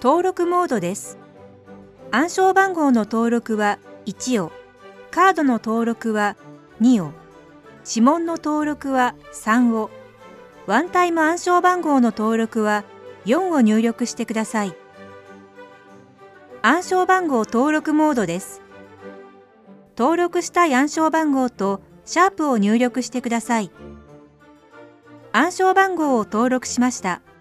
登録モードです。暗証番号の登録は1を、カードの登録は2を、指紋の登録は3を、ワンタイム暗証番号の登録は4を入力してください。暗証番号登録モードです。登録したい暗証番号とシャープを入力してください。暗証番号を登録しました。